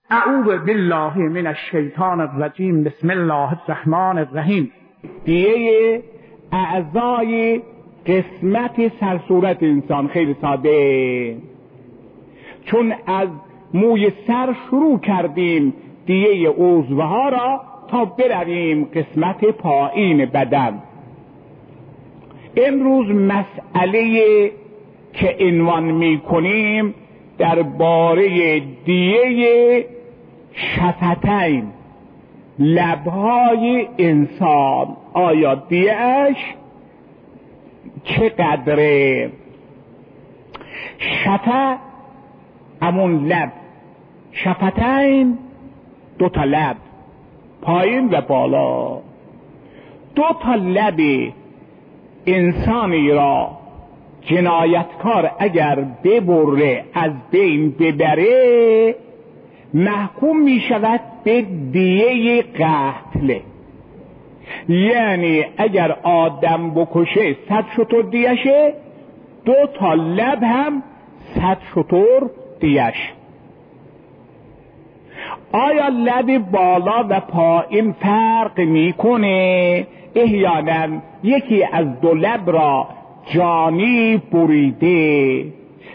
اعوذ بالله من الشیطان الرجیم. بسم الله الرحمن الرحیم. دیه اعضای قسمت سرصورت انسان خیلی ساده، چون از موی سر شروع کردیم دیه عضوها را تا برویم قسمت پایین بدن. امروز مسئله که عنوان می کنیم درباره دیه شفتین، لبهای انسان. آیا دیهش چقدره؟ شفه همون لب، شفتین دو تا لب، پایین و بالا. دو تا لب انسانی را جنایتکار اگر ببره، از بین ببره، محکوم می شود به دیه قتل. یعنی اگر آدم بکشه 100 شتر دیشه، 2 تا لب هم 100 شتر دیش. آیا لب بالا و پایین فرق میکنه؟ احیانا یکی از 2 لب را جانی بریده.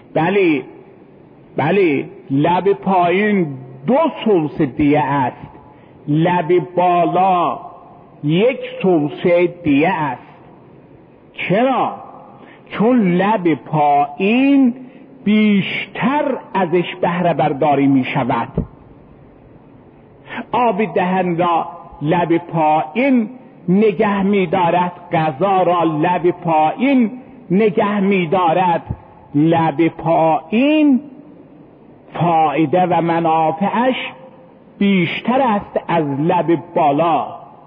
بله لب پایین 2 ثلث دیه است، لب بالا 1 ثلث دیه است. چرا؟ چون لب پایین بیشتر ازش بهره برداری می شود. آب دهن را لب پایین نگه می دارد، غذا را لب پایین نگه می دارد. لب پایین فایده و منافعش بیشتر است از لب بالا.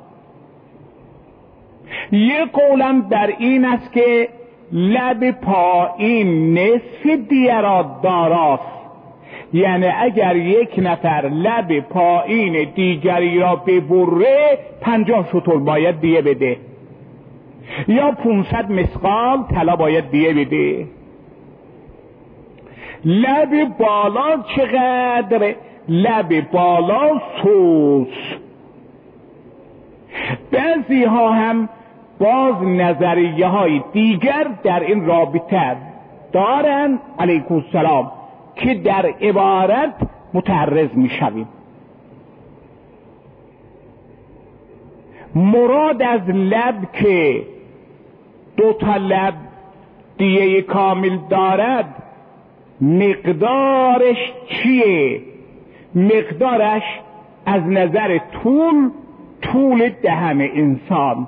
یک قولم بر این است که لب پایین نصف دیه را داراست. یعنی اگر یک نفر لب پایین دیگری را ببره 50 شتر باید دیه بده، یا 500 مثقال طلا باید دیه بده. لب بالا چقدر؟ لب بالا ثلث. بعضی ها هم باز نظریه های دیگر در این رابطه دارن، علیکم السلام، که در عبارت متعرض می شویم. مراد از لب که 2 تا لب دیه کامل دارد مقدارش چیه؟ مقدارش از نظر طول دهن انسان،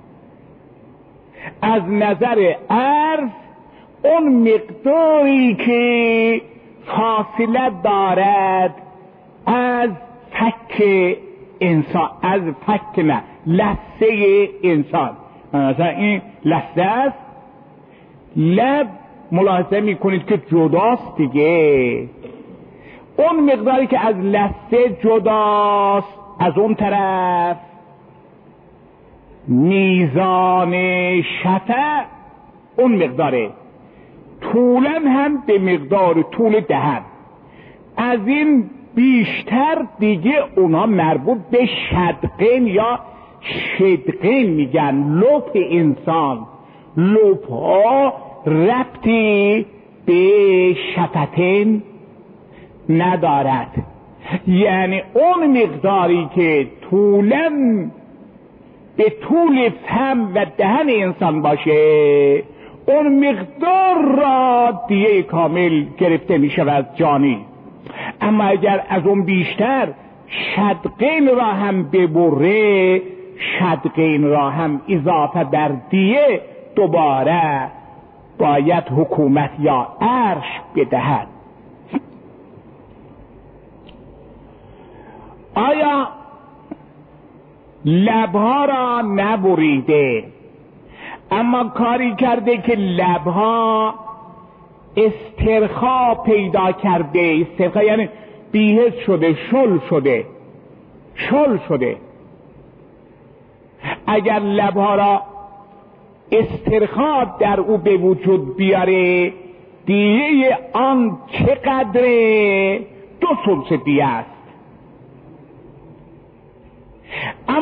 از نظر عرض اون مقداری که فاصله دارد از فک انسان، از فک نه، لثه انسان. مثلا این لثه است، لب ملاحظه میکنید که جداست دیگه. اون مقداری که از لثه جداست، از اون طرف میزان شفه اون مقداره. طولم هم به مقدار طول دهن. از این بیشتر دیگه اونا مربوط به شدقین یا شدقین میگن. لپ انسان، لپ ها ربطی به شفتین ندارد. یعنی اون مقداری که طولم به طول فم و دهن انسان باشه، اون مقدار را دیه کامل گرفته می شود جانی. اما اگر از اون بیشتر شدقین را هم ببره، شدقین را هم اضافه بر دیه دوباره باید حکومت یا عرش بدهد. آیا لبها را نبریده، اما کاری کرده که لبها استرخا پیدا کرده؟ استرخا یعنی بی‌حس شده، شل شده. اگر لبها را استرخا در او به وجود بیاره، دیه آن چقدره؟ 2 ثلث دیه است.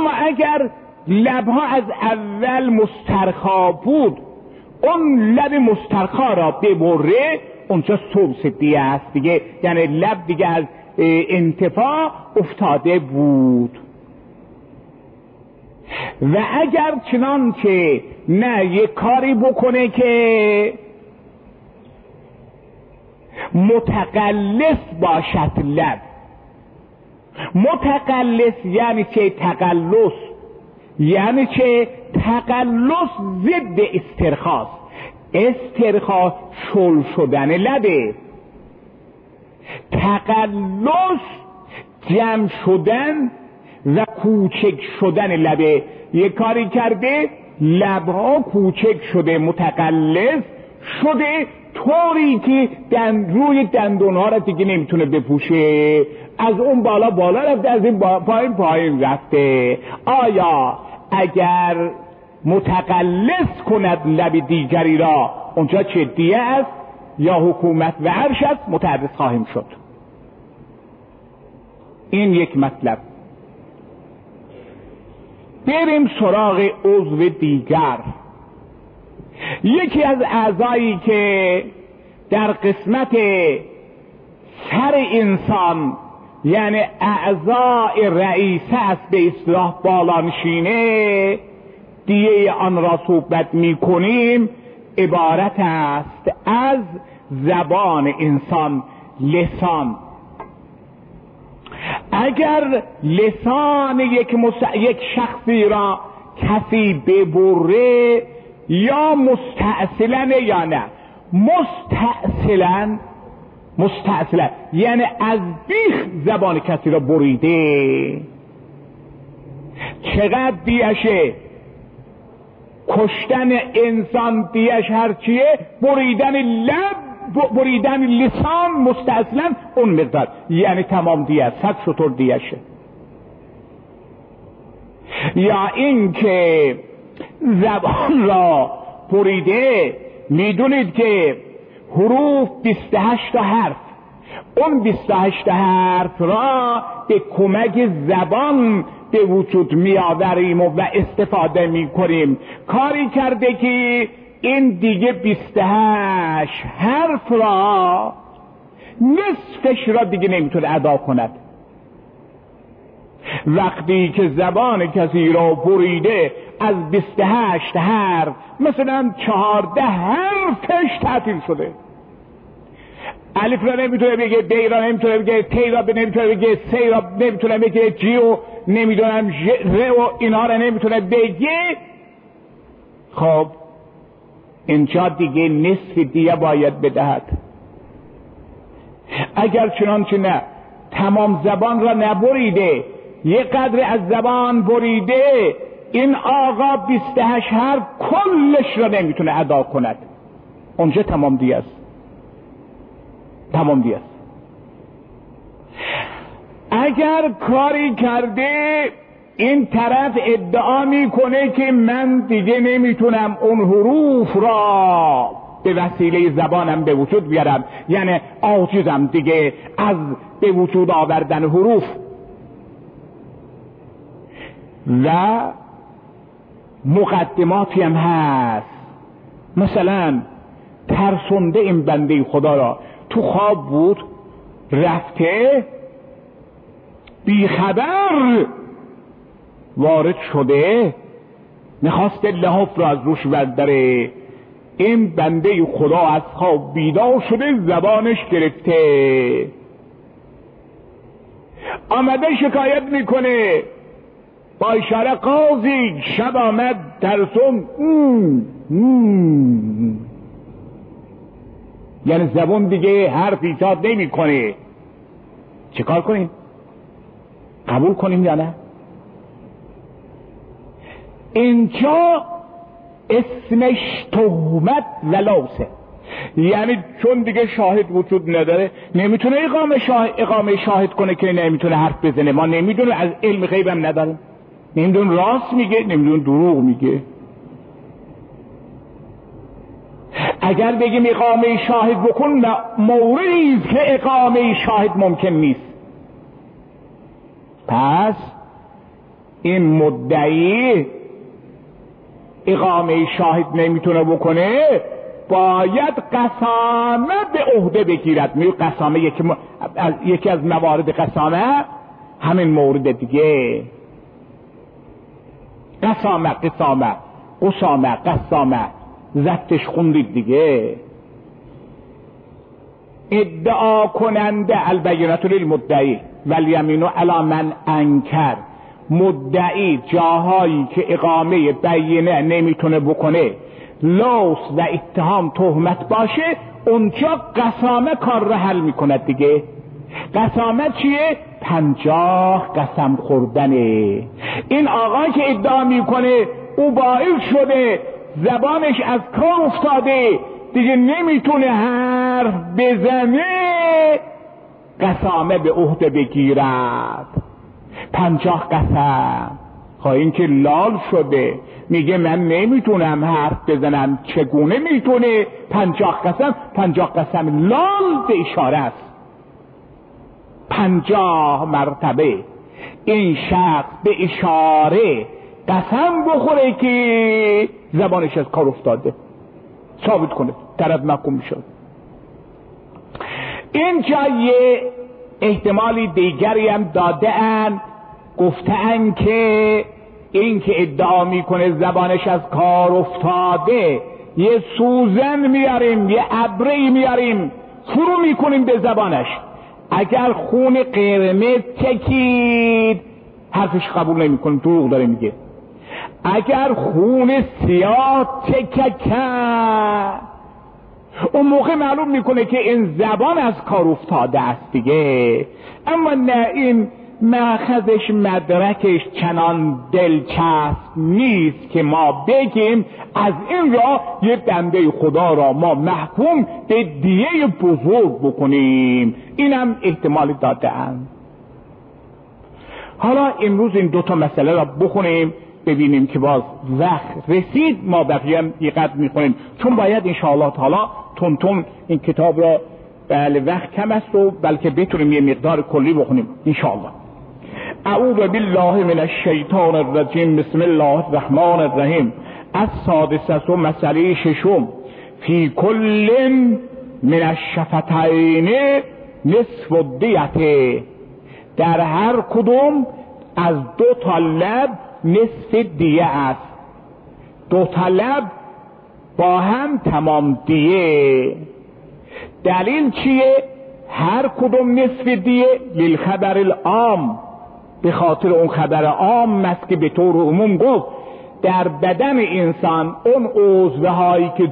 اما اگر لبها از اول مسترخا بود، اون لب مسترخا را ببره، اونجا ثلث دیه است دیگه، یعنی لب دیگه از انتفاع افتاده بود. و اگر چنانچه نه یک کاری بکنه که متقلص باشد لب. متقلص یعنی چه؟ تقلص یعنی چه؟ تقلص ضد استرخاست. استرخا شل شدن لبه، تقلص جمع شدن و کوچک شدن لبه. یک کاری کرده لبها کوچک شده، متقلص شده، طوری که روی دندونها را دیگه نمیتونه بپوشه، از اون بالا بالا رفته، از این پایین پایین رفته. آیا اگر متقلص کند لب دیگری را، اونجا چه دیه است یا حکومت و عرش است؟ متعرض خواهیم شد. این یک مطلب. بریم سراغ عضو دیگر. یکی از اعضایی که در قسمت سر انسان، یعنی اعضای رئیسه است، به اصطلاح بالانشینه، دیه آن را صحبت می کنیم، عبارت است از زبان انسان، لسان. اگر لسان یک شخصی را کسی ببره، یا مستأصلا یا نه مستأصلا یعنی از بیخ زبان کسی را بریده، چقدر دیشه؟ کشتن انسان دیش هرچیه، بریدن لب، بریدن لسان مستأصلا اون مقدار، یعنی تمام دیه، 100 شتر دیشه. یا این که زبان را بریده، میدونید که حروف 28 تا حرف، اون 28 حرف را به کمک زبان به وجود می آوریم و استفاده می کنیم. کاری کرده که این دیگه 28 حرف را نصفش را دیگه نمیتونه ادا کند. وقتی که زبان کسی را بریده، از 28 حرف مثلا 14 حرفش تعطیل شده. الف را نمیتونه بگه، ب را نمیتونه بگه، ت را نمیتونه بگه، س را نمیتونه بگه، جی و نمیدونم ر و اینا را نمیتونه بگه. خب اینجا دیگه نصف دیگه باید بدهد. اگر چنانچه نه تمام زبان را نبریده، یک قدر از زبان بریده، این آقا 28 حرف کلش را نمیتونه ادا کند. اونجا تمام دیگه است، تمام دیگه است. اگر کاری کرده این طرف ادعا میکنه که من دیگه نمیتونم اون حروف را به وسیله زبانم به وجود بیارم، یعنی عاجزم دیگه از به وجود آوردن حروف، و مقدماتی هم هست. مثلا ترسونده این بنده خدا را، تو خواب بود، رفته بیخبر وارد شده، میخواست لحاف را از روش برداره. این بنده خدا از خواب بیدار شده، زبانش گرفته، آمده شکایت میکنه با اشاره قاضی شب آمد ترسون. یعنی زبان دیگه حرف ایجاد نمی کنه. چه کار کنیم؟ قبول کنیم یا نه؟ اینجا اسمش تهمت و لوسه، یعنی چون دیگه شاهد وجود نداره، نمیتونه اقامه شاهد کنه که نمیتونه حرف بزنه. ما نمیدونه، از علم غیبم نداریم، نمیدون راست میگه، نمیدون دروغ میگه. اگر بگیم اقامه شاهد بکن، موردی است که اقامه شاهد ممکن نیست. پس این مدعی اقامه شاهد نمیتونه بکنه، باید قسامه به عهده بگیرد. قسامه یکی از موارد قسامه همین مورد دیگه. قسامه زدتش خوندید دیگه. ادعا کننده البینة للمدعی والیمین علی من انکر، مدعی جاهایی که اقامه بینه نمیتونه بکنه، لوث و اتهام تهمت باشه، اونجا قسامه کار را حل میکنه دیگه. قسامه چیه؟ 50 قسم خوردنه. این آقا که ادعا میکنه او باعث شده زبانش از کار افتاده دیگه نمیتونه حرف بزنه، قسامه به عهده بگیرد 50 قسم. این که لال شده میگه من نمیتونم حرف بزنم، چگونه میتونه 50 قسم؟ 50 قسم لال به اشاره است. 50 مرتبه این شخص به اشاره قسم بخوره که زبانش از کار افتاده، ثابت کنه، طرف محکوم شد. اینجا یه احتمالی دیگری هم داده اند، گفتن که این که ادعا میکنه زبانش از کار افتاده، یه سوزن میاریم، یه ابری میاریم، فرو میکنیم به زبانش، اگر خون قرمز چکید حرفش قبول نمیکنیم، دروغ داره میگه. اگر خون سیاه چکید اون موقع معلوم میکنه که این زبان از کار افتاده است دیگه. اما نه، این مأخذش مدرکش چنان دلچسب نیست که ما بگیم از این راه یه بنده خدا را ما محکوم به دیه بزرگ بکنیم. اینم احتمال داده اند. حالا امروز این دوتا مسئله را بخونیم ببینیم که باز وقت رسید ما بقیه هم یقدر میخونیم، چون باید انشاءالله تعالی تون این کتاب را، بله وقت کم است و بلکه بتونیم یه مقدار کلی بخونیم انشاءالله. اعوذ بالله من الشیطان الرجیم، بسم الله الرحمن الرحیم. السادسه، مسئله ششم، فی کل من الشفتین نصف الدیه، در هر کدوم از 2 تا لب نصف دیه است. 2 تا لب با هم تمام دیه. دلیل چیه؟ هر کدوم نصف دیه للخبر العام، به خاطر اون خبر عام است که به طور عموم گفت در بدن انسان اون عضوهایی که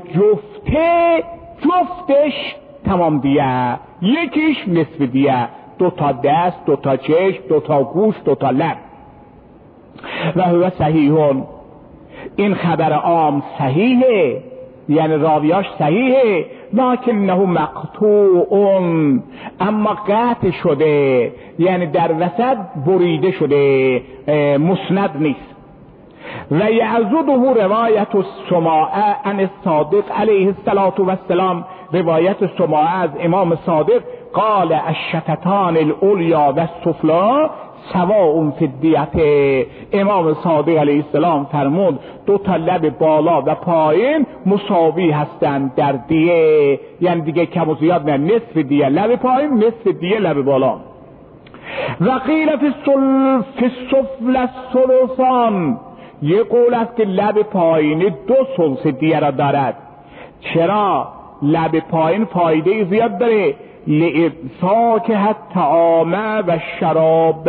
جفتش تمام دیه، یکیش نصف دیه، 2 تا دست، 2 تا چشم، 2 تا گوش، 2 تا لب. و هو صحیحون، این خبر عام صحیحه، یعنی راویاش صحیحه، لکنه مقطوع، اما قطع شده، یعنی در وسط بریده شده، مسند نیست. و یعضده روایت السماعه عن الصادق علیه السلام، روایت سماعه از امام صادق، قال الشفتان العلیا و السفلی سواء فی الدیه. امام صادق علیه السلام فرمود 2 تا لب بالا و پایین مساوی هستند در دیه، یعنی دیگه کم و زیاد نه، نصف دیه لب پایین، نصف دیه لب بالا. و قیل فی السفل الثلثان، یه قول است که لب پایین 2 ثلث دیه را دارد. چرا؟ لب پایین فایده زیاد داره، لإمساک الطعام و شراب،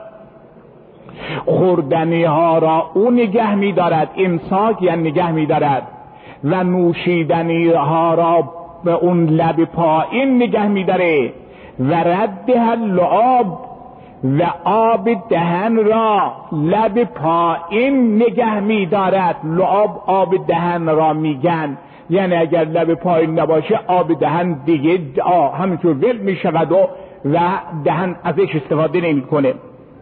خوردنی ها را او نگه می دارد، امساک یعنی نگه می دارد، و نوشیدنی ها را به اون لب پایین نگه می داره. و ردها اللعاب، و آب دهن را لب پایین نگه می دارد. لعاب آب دهن را میگن، یعنی اگر لب پایین نباشه آب دهن دیگه همینطور ول می شود و دهن ازش استفاده نمی کنه.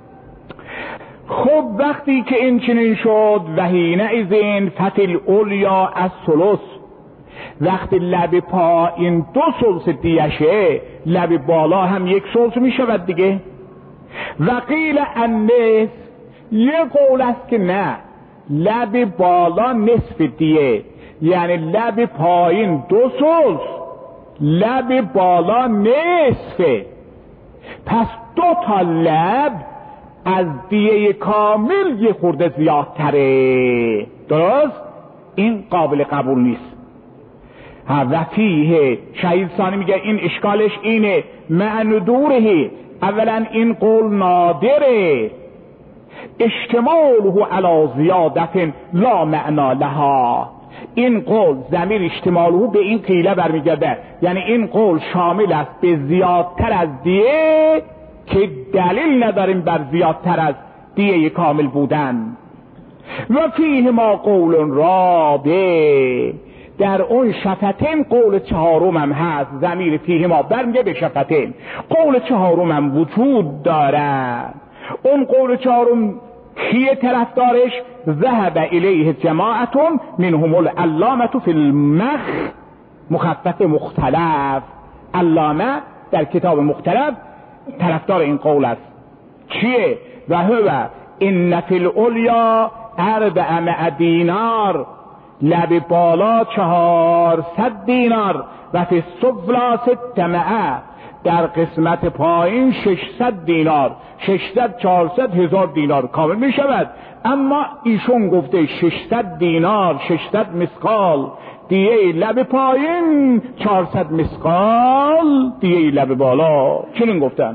خب وقتی که این چنین شد، و حینئذ فتل اولیا از ثلث، وقتی لب پایین 2 ثلث دیشه، لب بالا هم 1 ثلث می شود دیگه. و قیل النصف، یه قول است که نه، لب بالا نصف دیه، یعنی لب پایین 2 ثلث، لب بالا نصفه. پس 2 تا لب از دیه کامل یه خورده زیادتره. درست؟ این قابل قبول نیست. و فیه شهید ثانی میگه این اشکالش اینه، معنی دوره، اولا این قول نادره، اشتماله علی زیادت لا معنا لها. این قول ضمیر اشتماله به این قیله برمیگرده، یعنی این قول شامل است به زیادتر از دیه که دلیل نداریم بر زیادتر از دیه کامل بودن. و فیه ما قول رابع، در اون شفتین قول 4م هم هست، ضمیر فیه ما برمیگه به شفتین، قول 4م هم وجود دارد. اون قول 4م کیه طرفدارش؟ ذهب الیه جماعتون منهم العلامه فی المخ مخفف مختلف. علامه در کتاب مختلف طرفدار این قول است. چیه؟ و هو ان فی العلیا 400 دینار، لب بالا 400 دینار، و فی السفلی 600، در قسمت پایین 600 دینار، 600 400 1000 دینار کامل می شود. اما ایشون گفته 600 دینار 600 مسقال دیه لب پایین، 400 مسقال دیه لب بالا. چنین گفتن.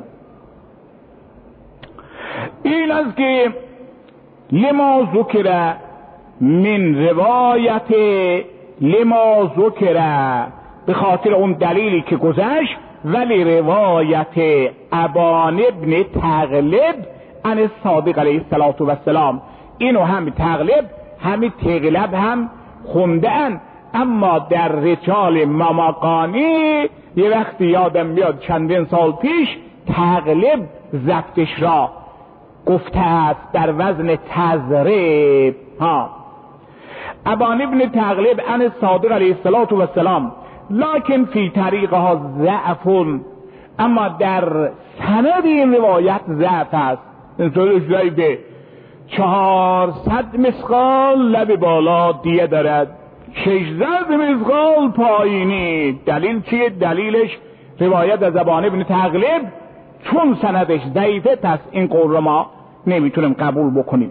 این است که لما ذکر من روایت، لما ذکر به خاطر اون دلیلی که گذشت، ولی روایت ابان ابن تغلب عن الصادق علیه السلام، اینو هم تغلب هم تغلب هم خوندن، اما در رجال مماقانی یه وقتی یادم میاد چندین سال پیش تغلب ضبطش را گفته است در وزن تضریب. ابان ابن تغلب عن الصادق علیه السلام، لکن فی طریقها ضعف، اما در سند این روایت ضعف است. اینطورش ضعیفه. 400 مسقال لب بالا دیه دارد، 600 مسقال پایینی. دلیل چیه؟ دلیلش روایت از ابان ابن تغلب، چون سندش ضعیفه پس این قول رو ما نمیتونیم قبول بکنیم.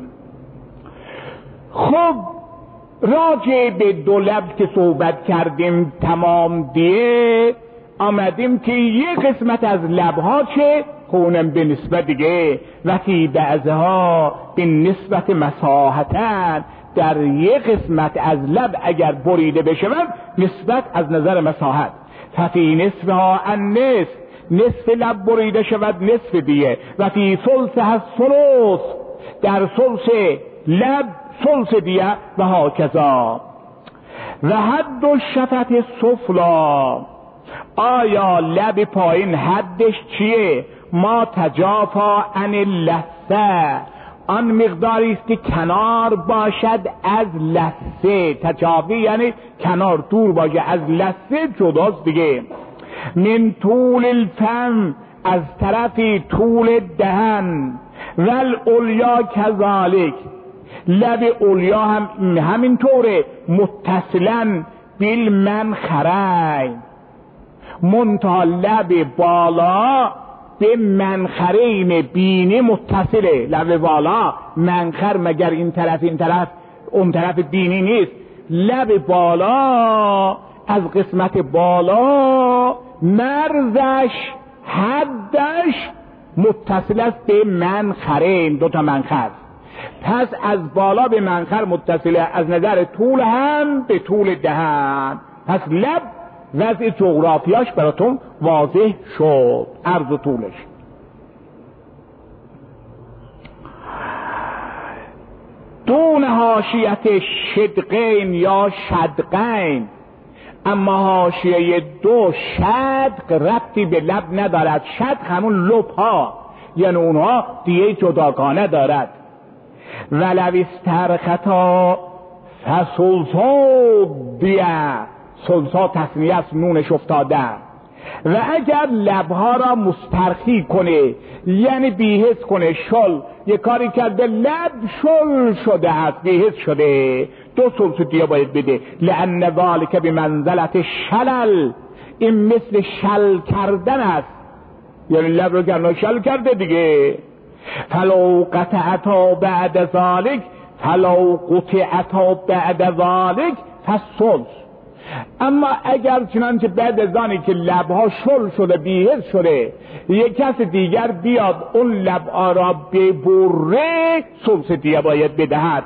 خب راجع به 2 لب که صحبت کردیم تمام دیه، آمدیم که یه قسمت از لبها چه؟ خونم به نسبت دیگه، و فی بعضها به نسبت مساحتن، در یه قسمت از لب اگر بریده بشود نسبت از نظر مساحت. ففی نصفها النصف، نصف لب بریده شود نصف دیه. و فی ثلثها الثلث، در ثلث لب ثلث دیه. و هاکذا. و حد الشفت سفلا، آیا لب پایین حدش چیه؟ ما تجافا عن اللثه، آن مقداری است که کنار باشد از لثه. تجافی یعنی کنار، دور باشه از لثه، جداست دیگه. من طول الفم، از طرفی طول دهن. والعلیا کذالک، لب علیا هم همینطوره، متصلا بالمنخرین، منتها لب بالا به منخرین بینی متصله. لب بالا منخر مگر این طرف اون طرف بینی نیست. لب بالا از قسمت بالا مرزش حدش متصل است به منخرین، 2 تا منخر. پس از بالا به منخر متصله، از نظر طول هم به طول دهن. پس لب وضع جغرافیاش براتون واضح شد، عرض و طولش. دون حاشیت شدقین یا شدقین، اما حاشیه 2 شدق ربطی به لب ندارد. شدق همون لب ها، یعنی اونها دیگه جداگانه دارد. ولو استرخطا فسلسا دیه، سلسا تصنیه است، نونش افتاده. و اگر لبها را مسترخی کنه، یعنی بیهس کنه، شل یه کاری کرده لب شل شده است، بیهس شده، 2 ثلث دیه باید بده. لأن ذلک بمنزلت شلل، این مثل شل کردن است، یعنی لب رو گرنا شل کرده دیگه. فلو قطعتا بعد ذلك فلو قطعتا بعد ذلك فالثلث. اما اگر چنانچه بعد از آنی که لبها شل شده بیهس شده یک کس دیگر بیاد اون لبها را ببره، ثلث دیه باید بدهد.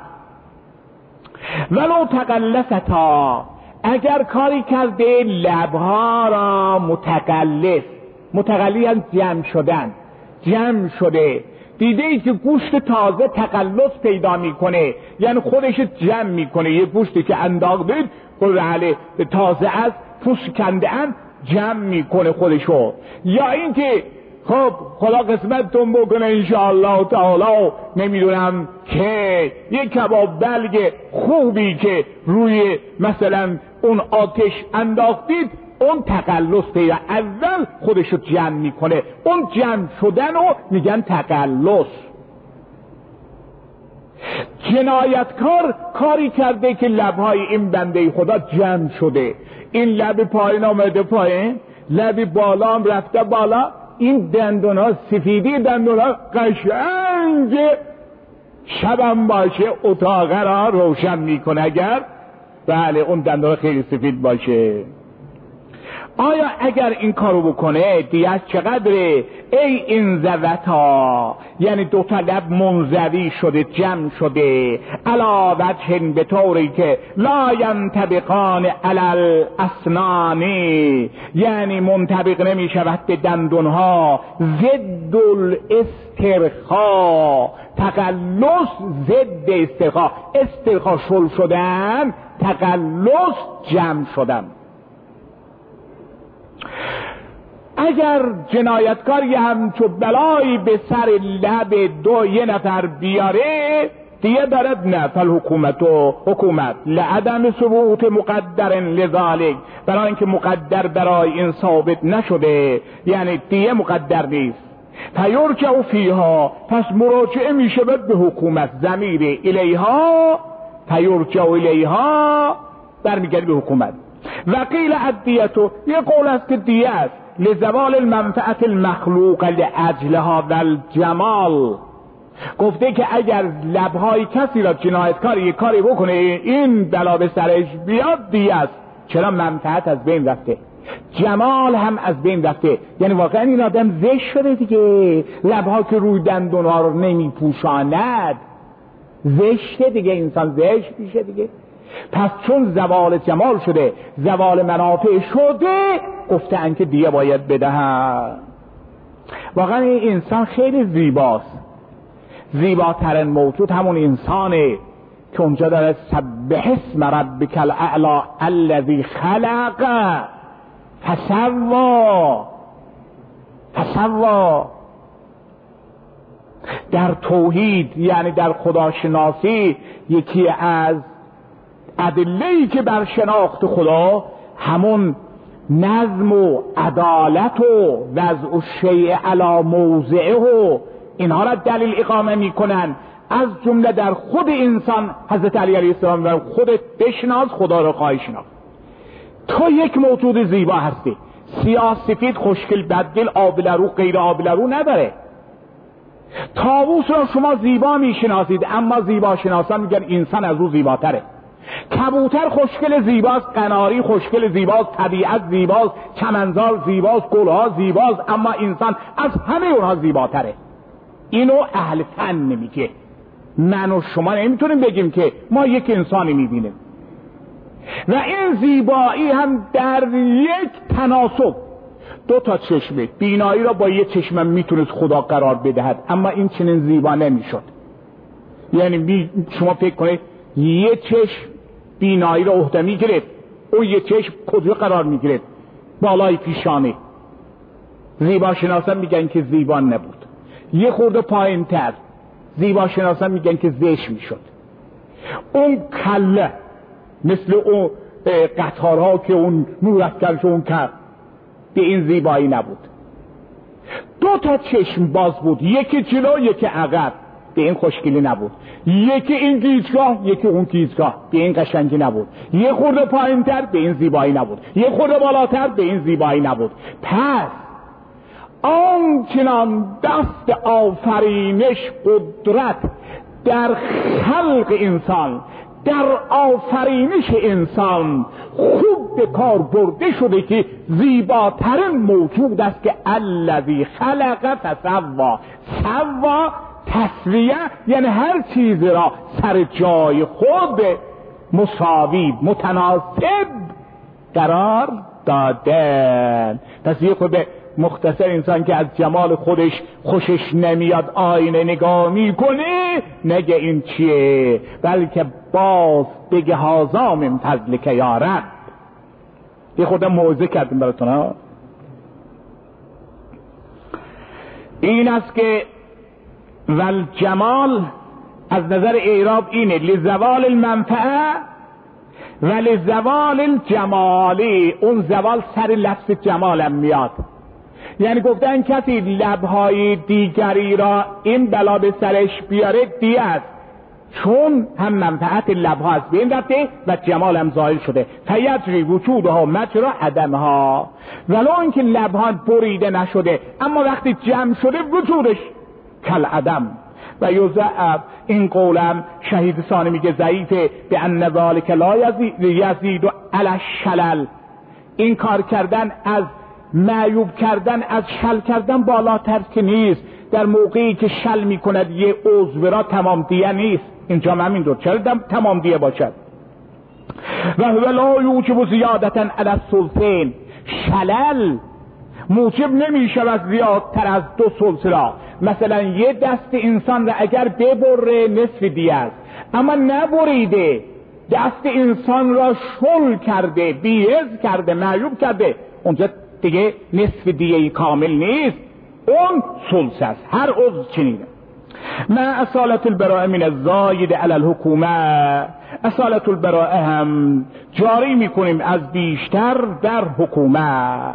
ولو تقلصتا، اگر کاری کرده لبها را متقلص جمع شدن، جمع شده، دیده ای که گوشت تازه تقلص پیدا میکنه، یعنی خودش جمع میکنه، یه گوشتی که انداختید قرعه تازه از پوست کنده ان جمع میکنه خودشو. یا اینکه خب خدا قسمتتون بکنه انشاءالله تعالی، نمیدونم که یک کباب بلگ خوبی که روی مثلا اون آتش انداختید، اون تقلص پیدا، اول خودشو جمع میکنه، اون جمع شدن رو میگن تقلص. جنایتکار کاری کرده که لبهای این بنده خدا جمع شده، این لب پایین آمده پایین، لب بالا هم رفته بالا، این دندونا سفیدی دندونا قشنگ شبم باشه اتاقه را روشن میکنه، اگر بله اون دندونا خیلی سفید باشه. آیا اگر این کارو بکنه دیت چقدره؟ ای این زوتا، یعنی 2 تا لب منزوی شده، جمع شده، علا وجه به طوری که لا ینطبقان علی الاسنان، یعنی منطبق نمی شود به دندونها. ضد الاسترخا، تقلص ضد استرخا، استرخا شل شدن، تقلص جمع شدن. اگر جنایتکار یه همچو بلایی به سر لب یه نفر بیاره دیگه دارد نه، فالحکومت و حکومت لعدم ثبوت مقدر لذالک، برای اینکه مقدر برای این ثابت نشده، یعنی دیگه مقدر نیست. فیرجع فیها، پس مراجعه میشه به حکومت، ضمیر الیها، فیرجع الیها برمیگرده به حکومت. وقیل الدیتو، یه قول است که دیه است، لزوال المنفعت المخلوق لاجلها والجمال، گفته که اگر لبهای کسی را جنایتکار یک کاری بکنه این بلا به سرش بیاد دیه است، چرا منفعت از بین رفته، جمال هم از بین رفته، یعنی واقعا این آدم زشت شده دیگه، لبها که روی دندونها رو نمی پوشاند زشته دیگه، انسان زشت میشه دیگه. پس چون زوال جمال شده، زوال منافع شده، گفتن که دیگه باید بدهد. واقعا این انسان خیلی زیباست، زیباترین موجود همون انسانه که اونجا داره سبح اسم ربک الاعلی الذی خلق فسوا. در توحید یعنی در خداشناسی یکی از ادله‌ای که بر شناخت خدا همون نظم و عدالت و وضع الشیء علی موضعه و اینها را دلیل اقامه میکنن. از جمله در خود انسان حضرت علی علیه السلام و خودت بشناس خدا را خواهی شناخت. تو یک موجود زیبا هستی، سیاه سفید خوشگل بدگل آبلرو غیر آبلرو نداره. طاووس را شما زیبا میشناسید، اما زیبا شناسان میگن انسان از او زیباتره. کبوتر خوشگل زیباست، قناری خوشگل زیباست، طبیعت زیباست، چمنزار زیباست، گلها زیباست، اما انسان از همه اونها زیباتره. اینو اهل فن نمیگه، من و شما نمیتونیم بگیم که ما یک انسانی میبینیم. و این زیبایی هم در یک تناسب، 2 تا چشمه بینایی را با یک چشم میتونست خدا قرار بدهد، اما این چنین زیبا نمیشد. یعنی شما فکر کنید یه چشم بینایی را عهده میگرفت، اون یه چشم کجا قرار میگرفت؟ بالای پیشانه. زیبا شناسان میگن که زیبا نبود. یه خورده پایین تر زیبا شناسان میگن که زشت میشد. اون کله مثل اون قطارها که اون نور افکنش اون کرد، به این زیبایی نبود. 2 تا چشم باز بود، یکی جلو یکی عقب. به این خوشگلی نبود، یکی این گیجگاه یکی اون گیجگاه به این قشنگی نبود، یه خورده پایین‌تر به این زیبایی نبود، یه خورده بالاتر به این زیبایی نبود. پس آنچنان دست آفرینش قدرت در خلق انسان، در آفرینش انسان خوب به کار برده شده که زیباترین موجود است که الذی خلق فسوا. سوا تسویه یعنی هر چیز را سر جای خود مساوی متناسب قرار دادن. پس یه خود مختصر انسان که از جمال خودش خوشش نمیاد آینه نگاه میکنه نگه این چیه، بلکه باز بگه هازا من فضلک یا رب. یه خود موعظه کردیم براتون ها. این است که والجمال از نظر اعراب اینه لزوال المنفعه و لزوال الجمالی. اون زوال سر لفظ جمالم میاد، یعنی گفتن کسی لبهای دیگری را این بلا به سرش بیاره دیه است، چون هم منفعت لبها از بین رفته و جمال هم ظاهر شده. فیجری وجودها مجرا عدمها، ولو اینکه لبها بریده نشده اما وقتی جمع شده وجودش کل عدم. و یضعف این قولم شهید ثانی میگه ضعیفه به ان ذلک لا یزید علی الشلل. این کار کردن از معیوب کردن از شل کردن بالاتر که نیست. در موقعی که شل میکند یه عضو را تمام دیه نیست، اینجا هم همین دور چرا تمام دیه باشد. و هو لا یوجب زیادتا علی الثلثین. شلل موجب نمیشود زیادتر از 2 ثلث را. مثلا یه دست انسان را اگر ببره نصف دیه است، اما نبریده دست انسان را شل کرده بیعز کرده معیوب کرده، اونجا دیگه نصف دیه کامل نیست، اون ثلث است. هر عضو چنینه. ما اصالت البراءه من الزاید علی الحکومه. اصالت البراءه هم جاری میکنیم از بیشتر در حکومت.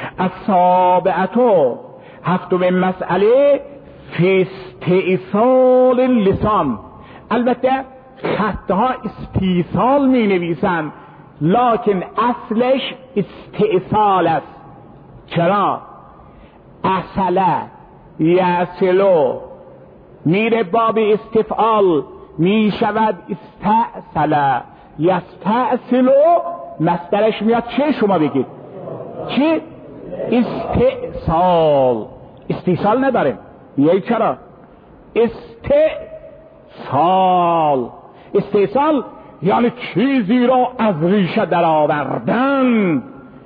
السابعه هفتمین مسئله فی استئصال اللسان. البته خطها استیصال می نویسن لکن اصلش استئصال است. چرا؟ اصله یصلو میره باب استفعال می شود استأصله یستأصلو، مصدرش میاد چه؟ شما بگید چه؟ استئصال. استیصال نداریم. یه چرا؟ استئصال. استیصال یعنی چیزی را از ریشه در آوردن،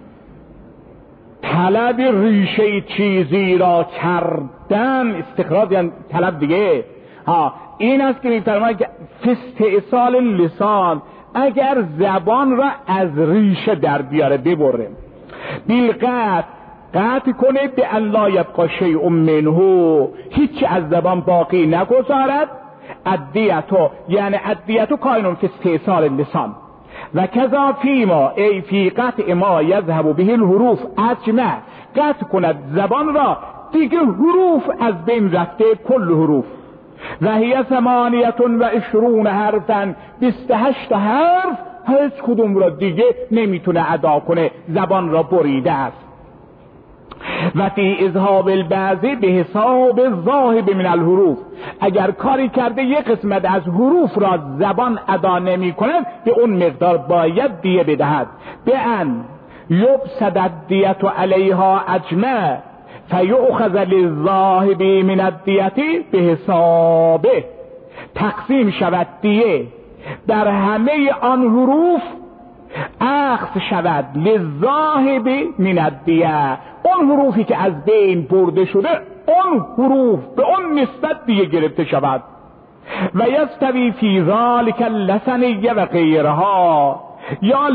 طلب ریشه چیزی را کردن. استخراج یعنی طلب دیگه. این است که میفرماید که استئصال لسان، اگر زبان را از ریشه در بیاره ببره. بالقطع قطع کنه به ان لا یبقى شیء منه، هیچ از زبان باقی نگذارد. الدیتو یعنی الدیتو کائن فی استئصال اللسان و کذا فیما ای فی قطع ما یذهب به الحروف اجمع. قطع کند زبان را دیگه حروف از بین رفته، کل حروف. و هی 28 حرفا، 28 حرف، هیچ کدوم را دیگه نمیتونه ادا کنه، زبان را بریده است. و فی اذهاب البعض به حساب الذاهب من الحروف. اگر کاری کرده یک قسمت از حروف را زبان ادا نمی کند به اون مقدار باید دیه بدهد. به ان یبسد الدیت علیها اجمع فیؤخذ للذاهب من الدیت به حسابه. تقسیم شود دیه در همه آن حروف، اخذ شود للذاهب من الدیه. اون حروفی که از بین برده شده اون حروف به اون نسبت دیگه گرفته شود. و یستوی فی ذلک اللسنیه و غیرها. یا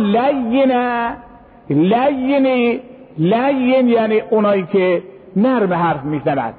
لین یعنی اونایی که نرم حرف میزنند.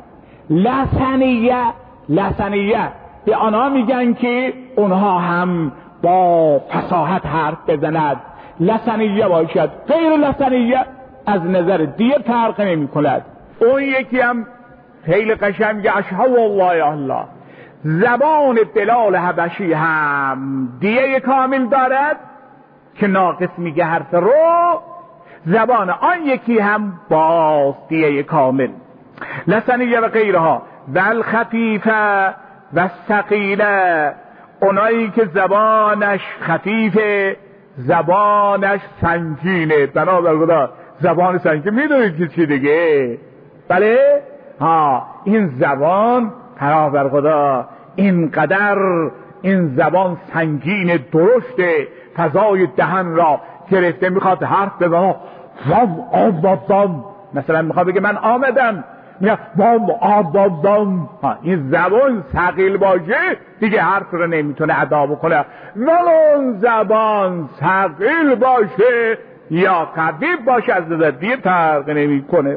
لسنیه به آنها میگن که اونها هم با فصاحت حرف بزند. لسنیه باشد. غیر لسنیه از نظر دیه فرق نمی کند. اون یکی هم خیلی قشنگ اشهد الله یا الله، زبان بلال حبشی هم دیه کامل دارد که ناقص میگه حرف رو، زبان آن یکی هم باز دیه کامل. لسنیه و غیرها ول خفیفه و ثقیله، اونایی که زبانش خفیفه، زبانش سنگینه. بنابر خدا زبان سنگین میدونید که چی دیگه؟ بله این زبان بنابر خدا اینقدر این زبان سنگین درشته، فضای دهن را گرفته، میخواد حرف بزنه وام مثلا میخواد بگه من آمدم، میگه وام این زبان ثقیل باشه دیگه حرف رو نمیتونه ادا بکنه. ولون زبان ثقیل باشه یا خفیف باشه از دیگه فرق نمیکنه.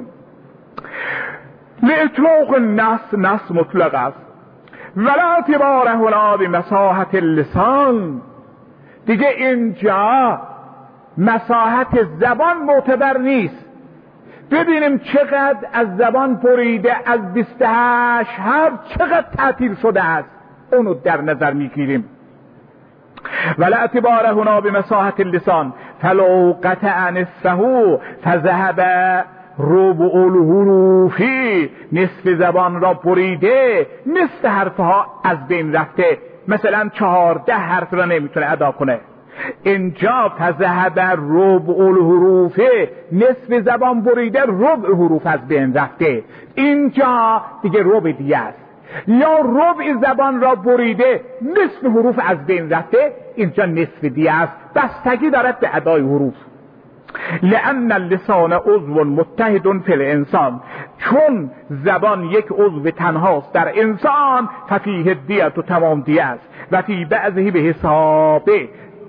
لإطلاق نص مطلق است. ولا اعتبار هنا بمساحت اللسان، دیگه اینجا مساحت زبان معتبر نیست. ببینیم چقدر از زبان بریده، از 28 حرف چقدر تعطیل شده است، اونو در نظر میگیریم. ولا اعتبار هنا بمساحت اللسان فلو قطع نصفه فذهب ربع الحروف، نصف زبان را بریده، نصف حرفها از بین رفته، مثلا 14 حرف را نمیتونه ادا کنه. اینجا فذهب ربع الحروف، نصف زبان بریده، ربع حروف از بین رفته. اینجا دیگه ربع دیگه است. یا ربع زبان را بریده، نصف حروف از بین رفته، اینجا نصف دیگه است. بستگی دارد به ادای حروف. لأن اللسان عضو متحد فی الانسان، چون زبان یک عضو تنهاست در انسان، ففیه دیت و تمام دیه است، و فی بعضه به حسابه.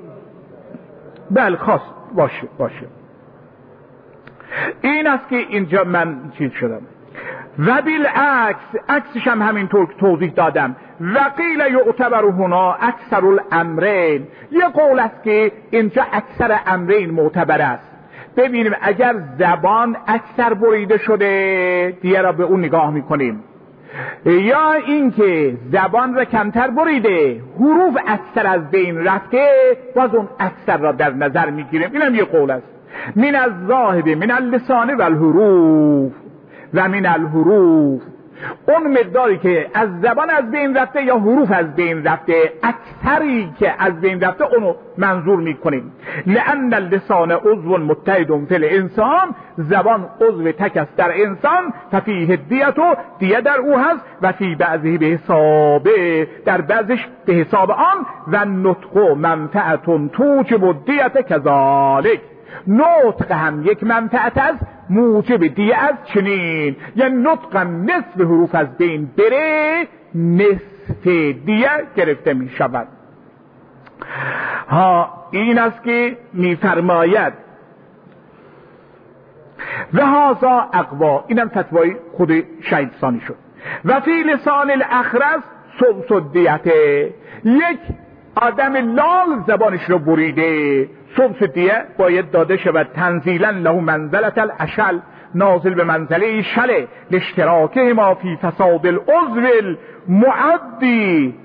بل خواست باشه این است که اینجا من چیز شدم. و بالعکس، عکسش هم همینطور توضیح دادم. و قیل یعتبر هنا اکثر الامرین، یه قول است که اینجا اکثر امرین معتبر است. ببینیم اگر زبان اکثر بریده شده دیگه را به اون نگاه میکنیم، یا اینکه زبان را کمتر بریده، حروف اکثر از بین رفته، باز اون اکثر را در نظر میگیریم. اینم یه قول است. من الذاهب من اللسان و الحروف و من الحروف، اون مقداری که از زبان از بین رفته یا حروف از بین رفته، اکثری که از بین رفته اونو منظور میکنیم. لأن اللسان عضو متحد فی الانسان، زبان عضو تک است در انسان، ففیه دیت و دیه در او هست، و فی بعضه به حسابه، در بعضش به حساب آن، و نطق منفعت توجب دیت کذالک، نطق هم یک منفعت است موجب دیه از چنین، یعنی نطق نصف حروف از بین بره، نصف دیه گرفته می شود. این است که می فرماید و هذا اقوا، اینم فتوای خود شهید ثانی شد. و فی لسان الاخرس سلس دیته، یک آدم لال زبانش رو بریده، سلس دیه باید داده شود، تنزیلا له منزلت الاشل، نازل به منزله شله، لاشتراکه ما فی فساد العضو المعدی،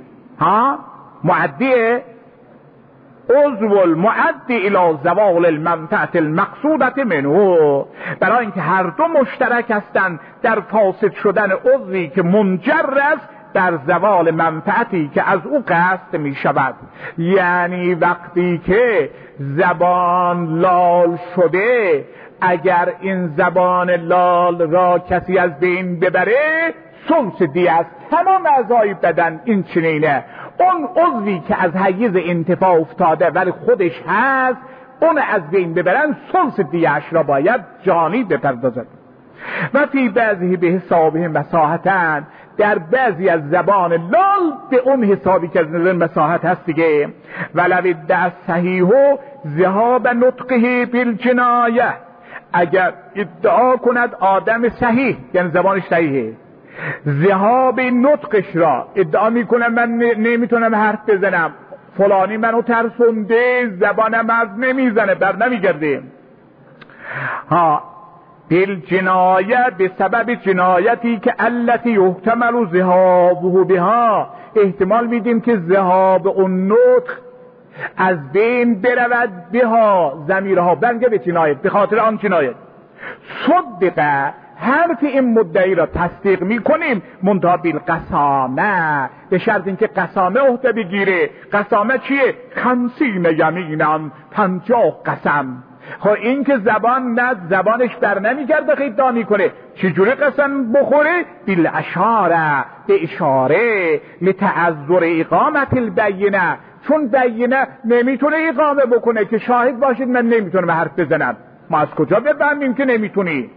معدیه عضو المعدی الى زوال المنفعت المقصودت منه، برای اینکه هر دو مشترک هستند در فاسد شدن عضوی که منجر است در زوال منفعتی که از او قصد می شود. یعنی وقتی که زبان لال شده، اگر این زبان لال را کسی از بین ببره، سلس دیه است. تمام اعضای بدن این چنینه. اون عضوی که از حیز انتفاع افتاده ولی خودش هست، اون از بین ببرن، سلس دیهش را باید جانی بپردازد. و فی بعضی به حسابه مساحتن، در بعضی از زبان لال به اون حسابی که از نظر مساحت هست دیگه. ولو ادعا صحیح ذهاب نطقه بالجنایه، اگر ادعا کند آدم صحیح، یعنی زبانش صحیحه، ذهاب نطقش را ادعا میکنه، من نمیتونم حرف بزنم، فلانی منو ترسونده، زبانم از نمیزنه، بر نمیگرده. بالجنایه، به سبب جنایتی که التي یحتمل ذهابه بها، احتمال میدیم که ذهاب اون نطق از بین برود بها، ضمیرها برگه به جنایت، به خاطر آن جنایت. صدقه، حرف این مدعی را تصدیق میکنیم، منتها بالقسامه، به شرط اینکه قسامه عهده بگیره. قسامه چیه؟ 50 یمینم، 50 قسم. خب این که زبانش بر نمیگرده خیلی میکنه، چجوری قسم بخوره؟ بالاشاره، به اشاره، لتعذر اقامت البینه، چون بینه نمیتونه اقامه بکنه که شاهد باشید من نمیتونم حرف بزنم. ما از کجا بفهمیم که نمیتونی؟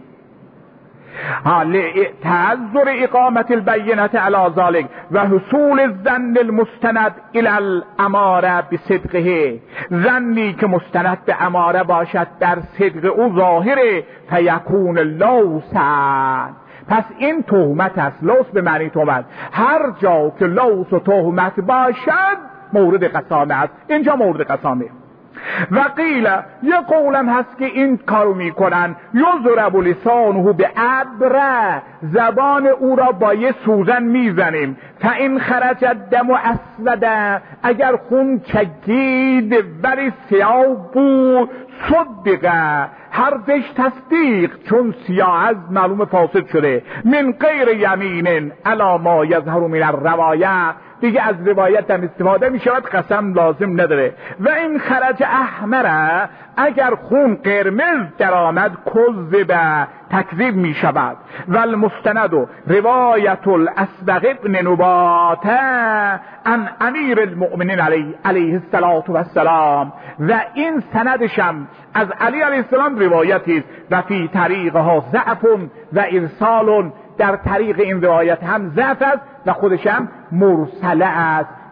تعذر اقامت البینه علی ذلك و حصول الظن المستند الى الاماره بصدقه، ظنی که مستند به اماره باشد در صدق او ظاهره، فیکون لوسا. پس این تهمت است. لوس به معنی تهمت، هر جا که لوس و تهمت باشد مورد قسامه است. اینجا مورد قسامه. و قیل، یه قولم هست که این کارو میکنن، یضرب لسانه به ابره، زبان او را با یه سوزن میزنیم، فان خرج الدم اسوده، اگر خون چکید ولی سیاه بود، صدقه، حرفش تصدیق، چون سیاه از معلوم فاسد شده، من غیر یمین علی ما یظهر من الروایه، دیگه از روایت هم استفاده می شود، قسم لازم نداره. و این خرج احمره، اگر خون قرمز در آمد، کذب، تکذیب می شود. و المستند روایت الاسبق ابن نباته عن امیر المؤمنین علیه السلام، و این سندشم از علی علیه السلام روایتی است، و فی طریقها ضعف و ارسال، در طریق این روایت هم ضعف است و خودش هم مرسله است.